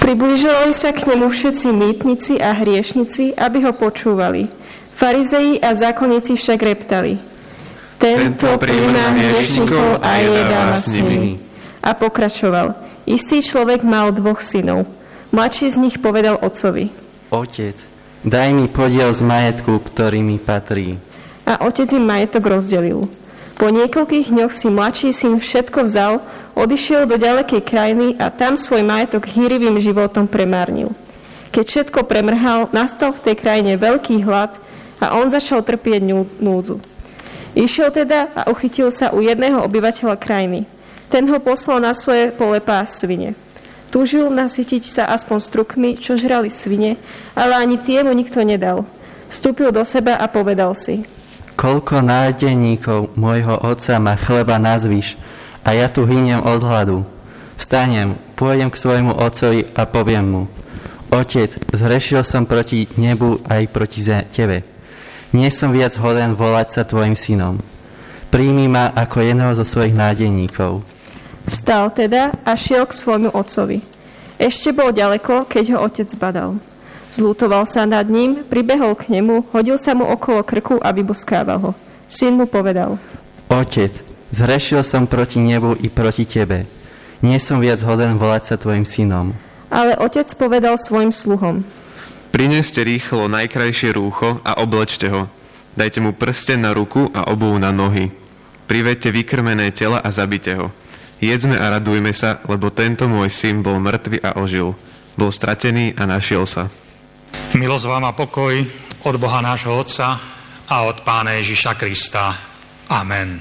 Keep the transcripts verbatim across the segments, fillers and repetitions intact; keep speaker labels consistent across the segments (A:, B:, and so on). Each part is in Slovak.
A: Približovali sa k nemu všetci mýtnici a hriešnici, aby ho počúvali. Farizei a zákonníci však reptali: Tento prijíma hriešnikov a jedáva s nimi. A pokračoval: Istý človek mal dvoch synov. Mladší z nich povedal otcovi:
B: Otec, daj mi podiel z majetku, ktorý mi patrí.
A: A otec im majetok rozdelil. Po niekoľkých dňoch si mladší syn všetko vzal, odišiel do ďalekej krajiny a tam svoj majetok hýrivým životom premárnil. Keď všetko premrhal, nastal v tej krajine veľký hlad a on začal trpieť núdzu. Išiel teda a uchytil sa u jedného obyvateľa krajiny. Ten ho poslal na svoje pole pásť svine. Túžil nasytiť sa aspoň strukmi, čo žrali svine, ale ani tie mu nikto nedal. Vstúpil do seba a povedal si:
B: Koľko nádeníkov môjho otca má chleba nazvíš, a ja tu hyniem od hladu. Vstanem, pôjdem k svojmu otcovi a poviem mu: Otec, zhrešil som proti nebu aj proti tebe. Nie som viac hoden volať sa tvojim synom. Príjmi ma ako jedného zo svojich nádeníkov.
A: Vstal teda a šiel k svojmu otcovi. Ešte bol ďaleko, keď ho otec badal. Zľutoval sa nad ním, pribehol k nemu, hodil sa mu okolo krku a vyboskával ho. Syn mu povedal:
B: Otec, zhrešil som proti nebu i proti tebe. Nie som viac hoden volať sa tvojim synom.
A: Ale otec povedal svojim sluhom:
C: Prineste rýchlo najkrajšie rúcho a oblečte ho. Dajte mu prsteň na ruku a obuv na nohy. Privedte vykrmené tela a zabite ho. Jedzme a radujme sa, lebo tento môj syn bol mŕtvy a ožil. Bol stratený a našiel sa.
D: Milosť vám a pokoj od Boha nášho Otca a od Pána Ježiša Krista. Amen.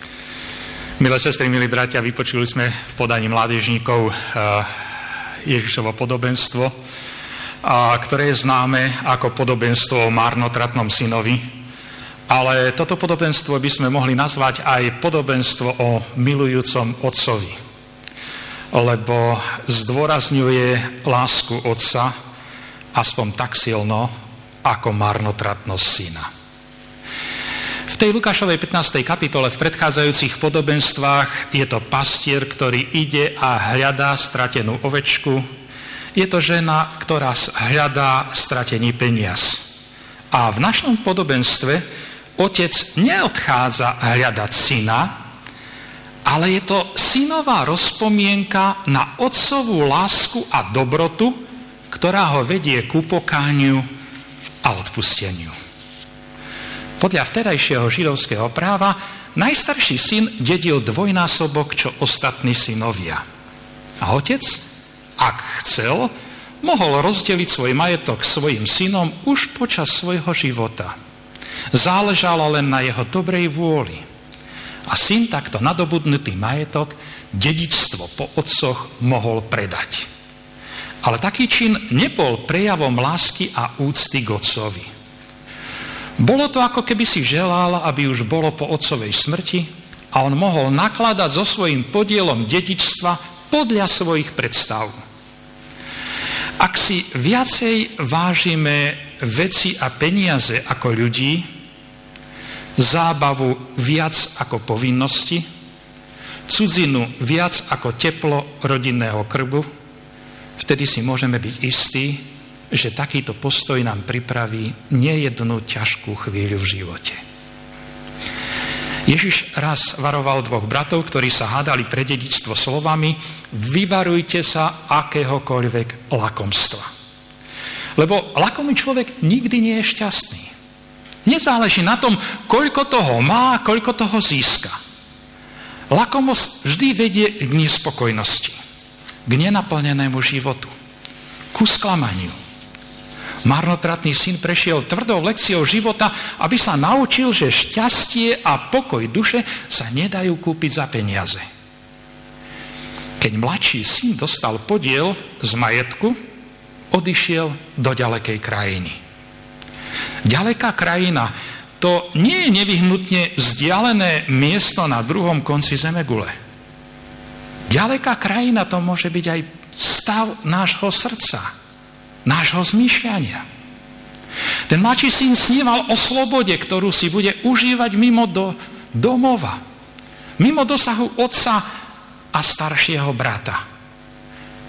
D: Milé sestry, milí bratia, vypočuli sme v podaní mládežníkov Ježišovo podobenstvo, ktoré je známe ako podobenstvo o marnotratnom synovi. Ale toto podobenstvo by sme mohli nazvať aj podobenstvo o milujúcom otcovi, lebo zdôrazňuje lásku otca aspoň tak silno ako marnotratnosť syna. V tej Lukášovej pätnástej kapitole v predchádzajúcich podobenstvách je to pastier, ktorý ide a hľadá stratenú ovečku. Je to žena, ktorá hľadá stratený peniaz. A v našom podobenstve otec neodchádza hľadať syna, ale je to synová rozpomienka na otcovú lásku a dobrotu, ktorá ho vedie ku pokániu a odpusteniu. Podľa vtedajšieho židovského práva najstarší syn dedil dvojnásobok, čo ostatní synovia. A otec, ak chcel, mohol rozdeliť svoj majetok svojim synom už počas svojho života. Záležalo len na jeho dobrej vôli. A syn takto nadobudnutý majetok, dedičstvo po otcoch, mohol predať. Ale taký čin nebol prejavom lásky a úcty k otcovi. Bolo to, ako keby si želal, aby už bolo po otcovej smrti a on mohol nakladať so svojím podielom dedičstva podľa svojich predstav. Ak si viacej vážime veci a peniaze ako ľudí, zábavu viac ako povinnosti, cudzinu viac ako teplo rodinného krbu, vtedy si môžeme byť istí, že takýto postoj nám pripraví nejednú ťažkú chvíľu v živote. Ježiš raz varoval dvoch bratov, ktorí sa hádali pre dedičstvo slovami: vyvarujte sa akéhokoľvek lakomstva. Lebo lakomý človek nikdy nie je šťastný. Nezáleží na tom, koľko toho má, koľko toho získa. Lakomosť vždy vedie k nespokojnosti, k nenaplnenému životu, ku sklamaniu. Marnotratný syn prešiel tvrdou lekciou života, aby sa naučil, že šťastie a pokoj duše sa nedajú kúpiť za peniaze. Keď mladší syn dostal podiel z majetku, odišiel do ďalekej krajiny. Ďaleká krajina, to nie je nevyhnutne vzdialené miesto na druhom konci zemegule. Ďaleká krajina, to môže byť aj stav nášho srdca, nášho zmýšľania. Ten mladší syn sníval o slobode, ktorú si bude užívať mimo do domova, mimo dosahu otca a staršieho brata.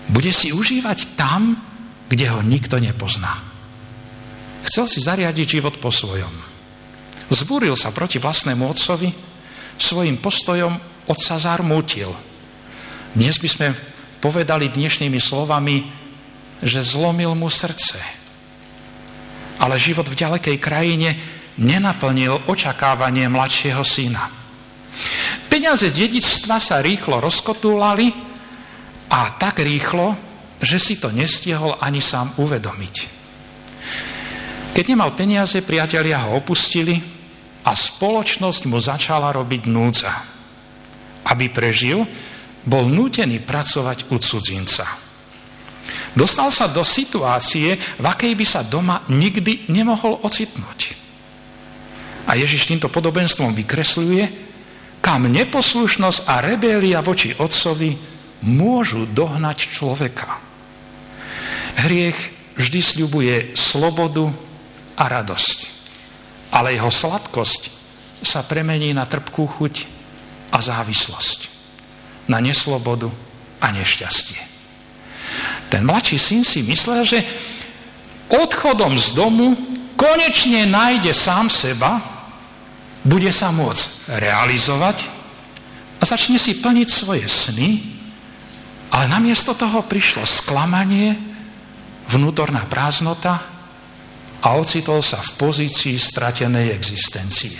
D: Bude si užívať tam, kde ho nikto nepozná. Chcel si zariadiť život po svojom. Zbúril sa proti vlastnému otcovi, svojim postojom otca zarmútil. Dnes by sme povedali dnešnými slovami, že zlomil mu srdce. Ale život v ďalekej krajine nenaplnil očakávanie mladšieho syna. Peniaze dedičstva sa rýchlo rozkotúlali a tak rýchlo, že si to nestihol ani sám uvedomiť. Keď nemal peniaze, priatelia ho opustili a spoločnosť mu začala robiť núdza. Aby prežil, bol nútený pracovať u cudzinca. Dostal sa do situácie, v akej by sa doma nikdy nemohol ocitnúť. A Ježiš týmto podobenstvom vykresľuje, kam neposlušnosť a rebélia voči otcovi môžu dohnať človeka. Hriech vždy sľubuje slobodu a radosť, ale jeho sladkosť sa premení na trpkú chuť a závislosť, na neslobodu a nešťastie. Ten mladší syn si myslel, že odchodom z domu konečne nájde sám seba, bude sa môcť realizovať a začne si plniť svoje sny, ale namiesto toho prišlo sklamanie, vnútorná prázdnota a ocitol sa v pozícii stratenej existencie.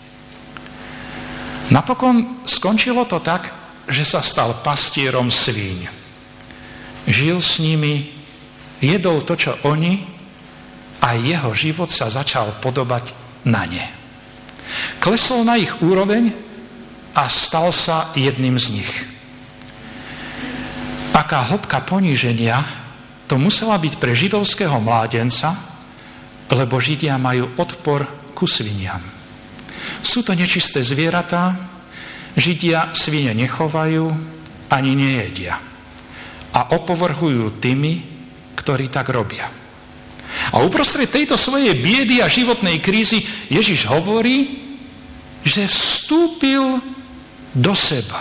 D: Napokon skončilo to tak, že sa stal pastierom svíň. Žil s nimi, jedol to, čo oni, a jeho život sa začal podobať na ne. Klesol na ich úroveň a stal sa jedným z nich. Aká hĺbka poníženia to musela byť pre židovského mládenca, lebo Židia majú odpor ku sviniam. Sú to nečisté zvieratá, Židia svine nechovajú ani nejedia a opovrhujú tými, ktorí tak robia. A uprostred tejto svojej biedy a životnej krízy Ježiš hovorí, že vstúpil do seba.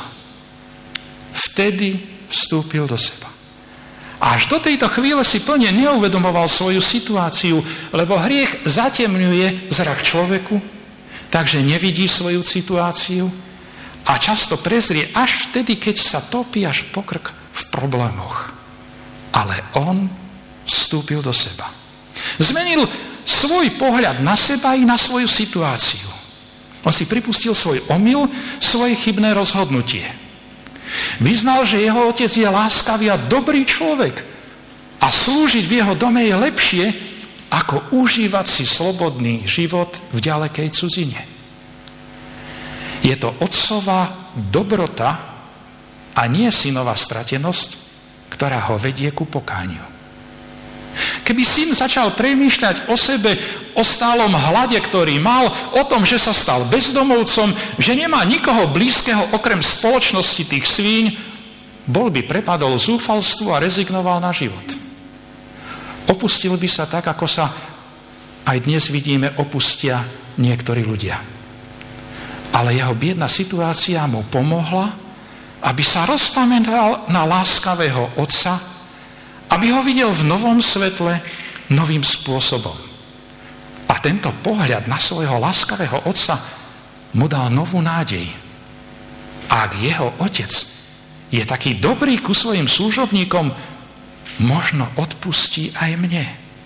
D: Vtedy vstúpil do seba. A až do tejto chvíle si plne neuvedomoval svoju situáciu, lebo hriech zatemňuje zrak človeku, takže nevidí svoju situáciu a často prezrie až vtedy, keď sa topí až po krk v problémoch. Ale on vstúpil do seba. Zmenil svoj pohľad na seba i na svoju situáciu. On si pripustil svoj omyl, svoje chybné rozhodnutie. Vyznal, že jeho otec je láskavý a dobrý človek a slúžiť v jeho dome je lepšie, ako užívať si slobodný život v ďalekej cudzine. Je to otcová dobrota a nie synová stratenosť, ktorá ho vedie ku pokániu. Keby syn začal premýšľať o sebe, o stálom hlade, ktorý mal, o tom, že sa stal bezdomovcom, že nemá nikoho blízkeho okrem spoločnosti tých svíň, bol by prepadol zúfalstvu a rezignoval na život. Opustil by sa tak, ako sa aj dnes vidíme, opustia niektorí ľudia. Ale jeho biedna situácia mu pomohla, aby sa rozpamätal na láskavého otca, aby ho videl v novom svetle, novým spôsobom. A tento pohľad na svojho láskavého otca mu dal novú nádej. A ak jeho otec je taký dobrý ku svojim služobníkom, možno odpustí aj mne.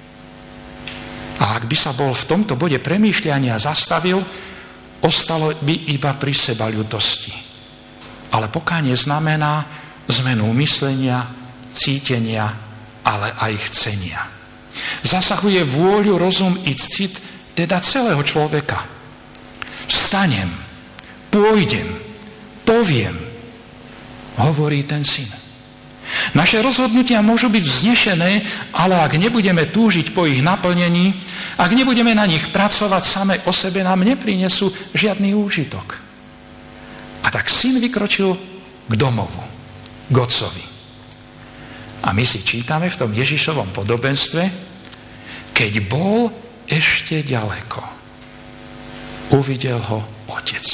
D: A ak by sa bol v tomto bode premýšľania zastavil, ostalo by iba pri seba ľutosti. Ale pokánie znamená zmenu myslenia, cítenia, ale aj chcenia. Zasahuje vôľu, rozum i cit, teda celého človeka. Vstanem, pôjdem, poviem, hovorí ten syn. Naše rozhodnutia môžu byť vznešené, ale ak nebudeme túžiť po ich naplnení, ak nebudeme na nich pracovať, same o sebe nám neprinesú žiadny úžitok. A tak syn vykročil k domovu, k otcovi. A my si čítame v tom Ježišovom podobenstve, keď bol ešte ďaleko, uvidel ho otec,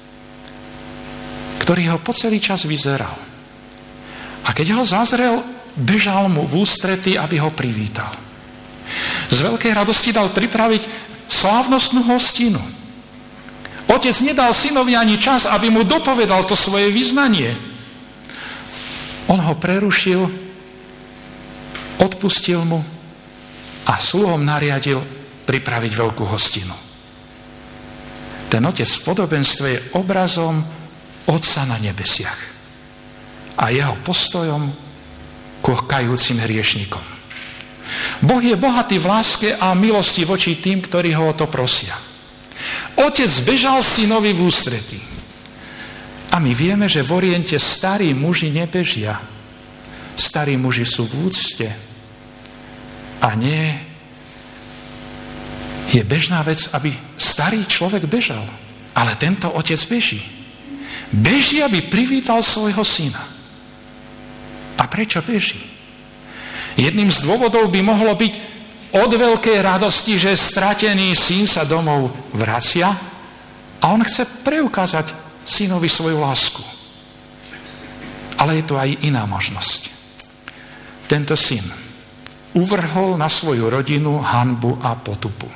D: ktorý ho po celý čas vyzeral. A keď ho zazrel, bežal mu v ústrety, aby ho privítal. Z veľkej radosti dal pripraviť slávnostnú hostinu. Otec nedal synovi ani čas, aby mu dopovedal to svoje vyznanie. On ho prerušil, odpustil mu a sluhom nariadil pripraviť veľkú hostinu. Ten otec v podobenstve je obrazom Otca na nebesiach a jeho postojom ku kajúcim hriešnikom. Boh je bohatý v láske a milosti voči tým, ktorí ho o to prosia. Otec bežal synovi v ústretí. A my vieme, že v Oriente starí muži nebežia. Starí muži sú v úcte. A nie je bežná vec, aby starý človek bežal. Ale tento otec beží. Beží, aby privítal svojho syna. A prečo beží? Jedným z dôvodov by mohlo byť od veľkej radosti, že stratený syn sa domov vracia a on chce preukázať synovi svoju lásku. Ale je tu aj iná možnosť. Tento syn uvrhol na svoju rodinu hanbu a potupu.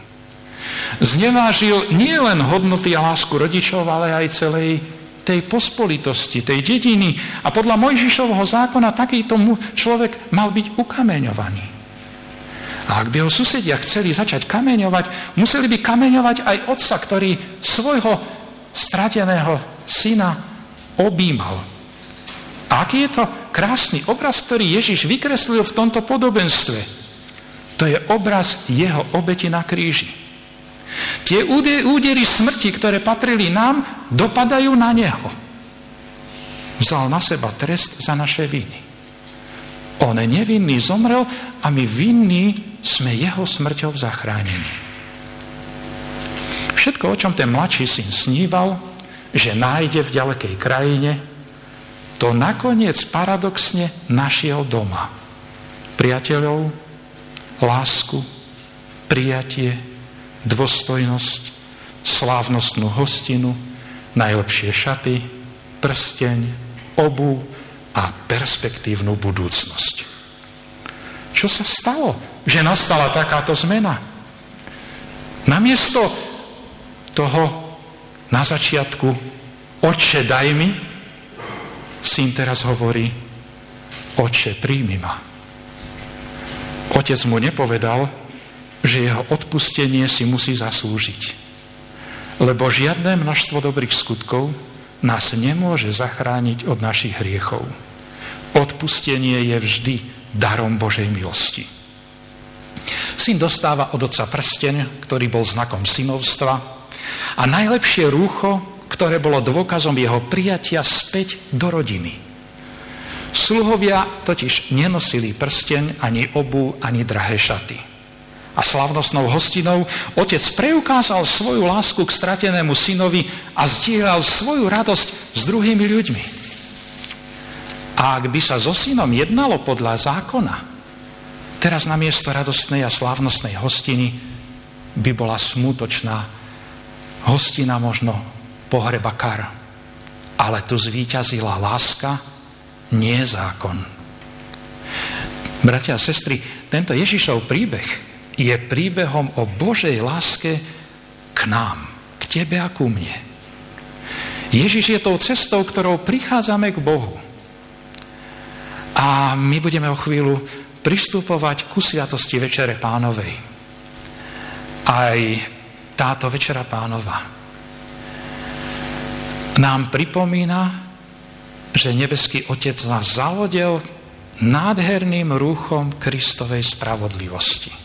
D: Znevážil nie len hodnoty a lásku rodičov, ale aj celej tej pospolitosti, tej dediny. A podľa Mojžišovho zákona takýto človek mal byť ukameňovaný. A ak by ho susedia chceli začať kameňovať, museli by kameňovať aj otca, ktorý svojho strateného syna objímal. A aký je to krásny obraz, ktorý Ježiš vykreslil v tomto podobenstve. To je obraz jeho obeti na kríži. Tie údery smrti, ktoré patrili nám, dopadajú na neho. Vzal na seba trest za naše viny. On nevinný zomrel a my vinní sme jeho smrťou zachránení. Všetko, o čom ten mladší syn sníval, že nájde v ďalekej krajine, to nakoniec paradoxne našiel doma. Priateľov, lásku, prijatie, dôstojnosť, slávnostnú hostinu, najlepšie šaty, prsteň, obuv a perspektívnu budúcnosť. Čo sa stalo, že nastala takáto zmena? Namiesto toho na začiatku Otče, daj mi, syn teraz hovorí Otče, príjmi ma. Otec mu nepovedal, že jeho odpustenie si musí zaslúžiť. Lebo žiadne množstvo dobrých skutkov nás nemôže zachrániť od našich hriechov. Odpustenie je vždy darom Božej milosti. Syn dostáva od otca prsteň, ktorý bol znakom synovstva a najlepšie rúcho, ktoré bolo dôkazom jeho prijatia späť do rodiny. Sluhovia totiž nenosili prsteň, ani obuv, ani drahé šaty. A slávnostnou hostinou otec preukázal svoju lásku k stratenému synovi a zdieľal svoju radosť s druhými ľuďmi. A ak by sa so synom jednalo podľa zákona, teraz namiesto radostnej a slávnostnej hostiny by bola smútočná hostina, možno pohreba kar. Ale tu zvíťazila láska, nie zákon. Bratia a sestry, tento Ježišov príbeh je príbehom o Božej láske k nám, k tebe a ku mne. Ježiš je tou cestou, ktorou prichádzame k Bohu. A my budeme o chvíľu pristupovať ku sviatosti Večere Pánovej. Aj táto Večera Pánova nám pripomína, že nebeský Otec nás zahodil nádherným rúchom Kristovej spravodlivosti.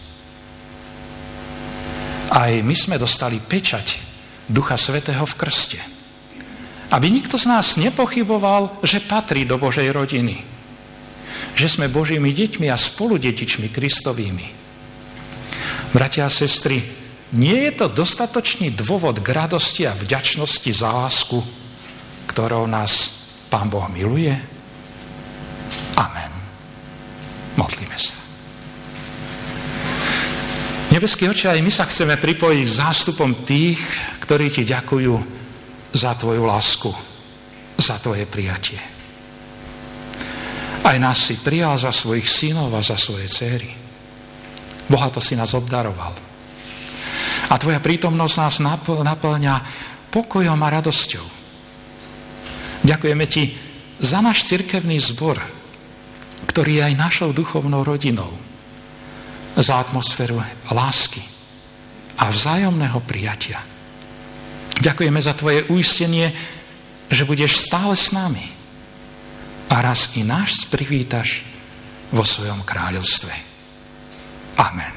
D: Aj my sme dostali pečať Ducha Svätého v krste. Aby nikto z nás nepochyboval, že patrí do Božej rodiny. Že sme Božími deťmi a spoludetičmi Kristovými. Bratia a sestry, nie je to dostatočný dôvod k radosti a vďačnosti za lásku, ktorou nás Pán Boh miluje? Amen. Modlíme sa. Nebeský Otče, aj my sa chceme pripojiť k zástupom tých, ktorí ti ďakujú za tvoju lásku, za tvoje prijatie. Aj nás si prijal za svojich synov a za svoje dcéry. Bohato si nás obdaroval. A tvoja prítomnosť nás naplňa pokojom a radosťou. Ďakujeme ti za náš cirkevný zbor, ktorý je aj našou duchovnou rodinou. Za atmosféru lásky a vzájomného prijatia. Ďakujeme za tvoje uistenie, že budeš stále s nami a raz i náš privítaš vo svojom kráľovstve. Amen.